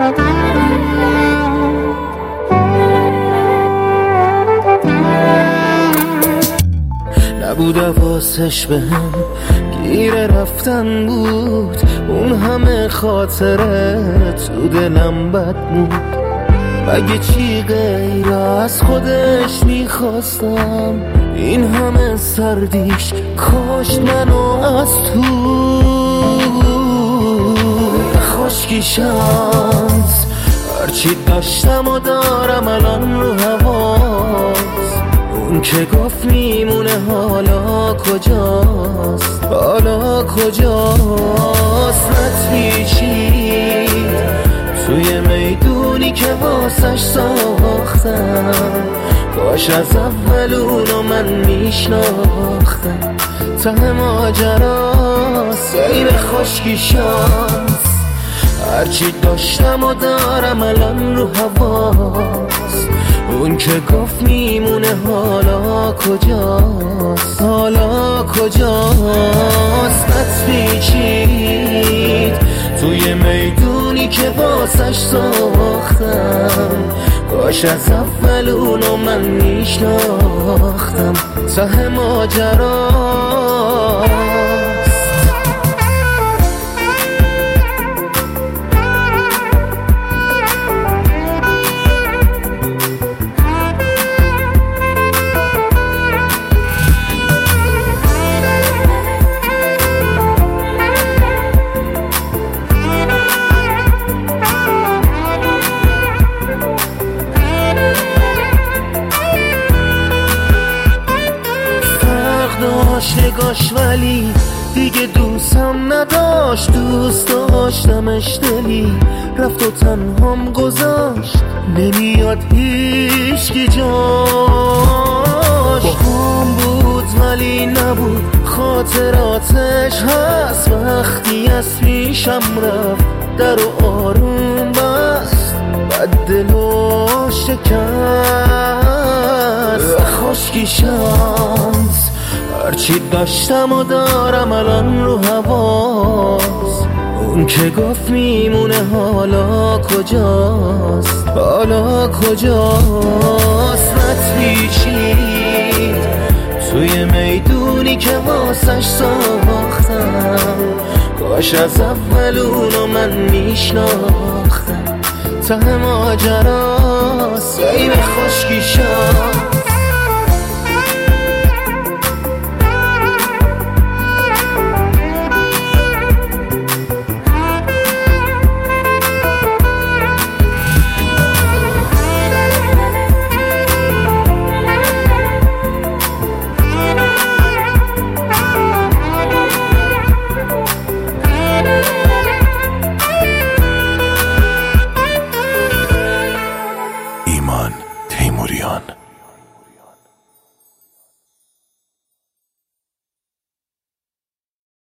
نبوده واسش بهم گیر رفتن بود، اون همه خاطره تو دلم بد بود. مگه چی غیر از خودش میخواستم، این همه سردیش کاشت منو از تو. خشکی شانس هرچی داشتم و دارم الان رو هواست، اون که گفت میمونه حالا کجاست، حالا کجاست. نتیچید توی میدونی که واسش ساختم، کاش از اول اونو من میشناختم. ته ماجراست عین خشکی شانس، هرچی داشتم و دارم الان رو هواست، اون که گفت میمونه حالا کجاست، حالا کجاست. نتیچید توی میدونی که واسش ساختم، کاش از اول اونو من میشناختم. ته ماجراست. نگاش ولی دیگه دوستم نداشت، دوست داشتمش دلی رفت و تنهام گذاشت. نمیاد هیچکی جاش، باهام بود ولی نبود خاطراتش هست. وقتی از پیشم رفت در و آروم بست، بد دلو شکست. خشکی شانس هرچی داشتم و دارم الان رو هواست، اون که گفت میمونه حالا کجاست، حالا کجاست. نتیچید توی میدونی که واسش ساختم، کاش از اول اونو من میشناختم. ته ماجراست عین خشکی شانس. ایمان تیموریان.